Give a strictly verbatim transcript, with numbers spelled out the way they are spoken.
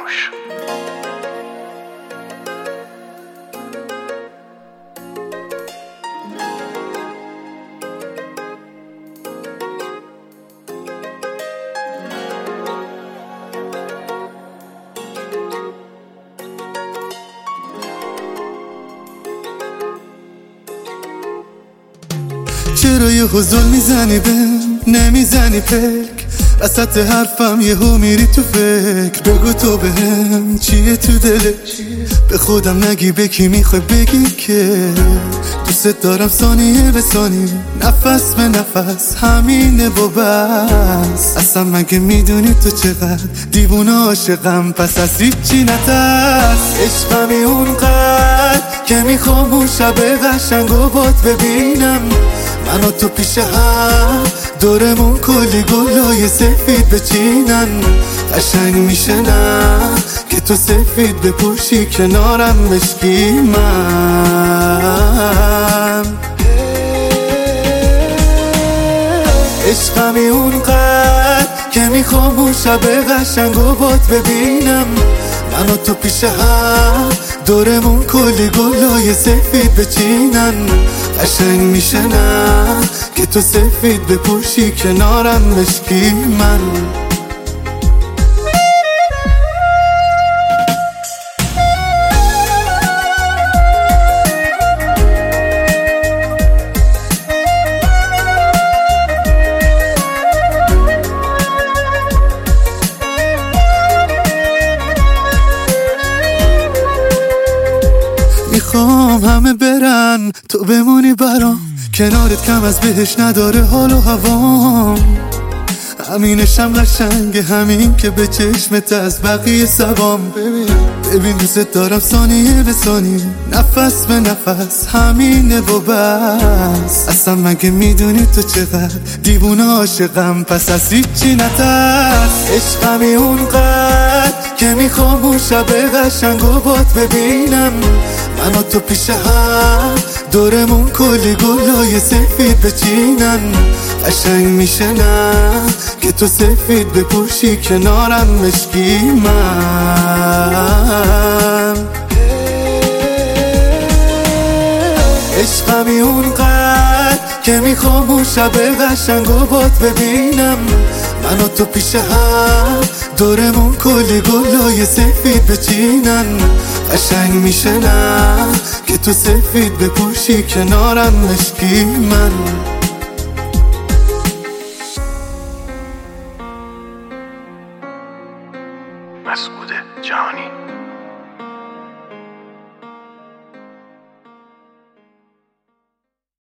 باش. چرا یه حضور میزنی بهم نمیزنی پک وسط حرفم یهو میری تو فکر بگو تو بهم چیه تو دلت به خودم نگی به کی میخوای بگی که دوست دارم ثانیه به ثانیه نفس به نفس همینه و بس اصلا مگه میدونی تو چقدر دیوونه عاشقم پس از هیچی نترس عشقمی اونقدر که میخوام اون شب قشنگ و بات ببینم من و تو پیش هم دورمون کلی گلای سفید بچینن قشنگ میشه نه که تو سفید بپوشی کنارم مشکی من عشقمی اونقدر که میخوام اون شب قشنگ و بات ببینم من و تو پیش هم دورمون کلی گلای سفید بچینن قشنگ میشه نه که تو سفید بپوشی کنارم مشکی من میخوام همه برن تو بمونی برام کنارت کم از بهش نداره حال و هوام همینشم قشنگه همین که به چشمت از بقیه سبام ببین ببین دوست دارم ثانیه به ثانیه نفس به نفس همینه و بس اصلا مگه میدونی تو چقدر دیوونه عاشقم پس از هیچی نترس عشقمی اونقدر که میخوام اون شب قشنگ و بات ببینم من و تو پیش هم دورمون کلی گلای سفید بچینن قشنگ میشه نه که تو سفید بپوشی کنارم مشکی من عشقمی اونقدر که میخوام اون شب قشنگ و بات ببینم من و تو پیش هم دورمون کلی گلای سفید بچینن قشنگ میشه نه که تو سفید بپوشی کنارم مشکی من مسعود جهانی.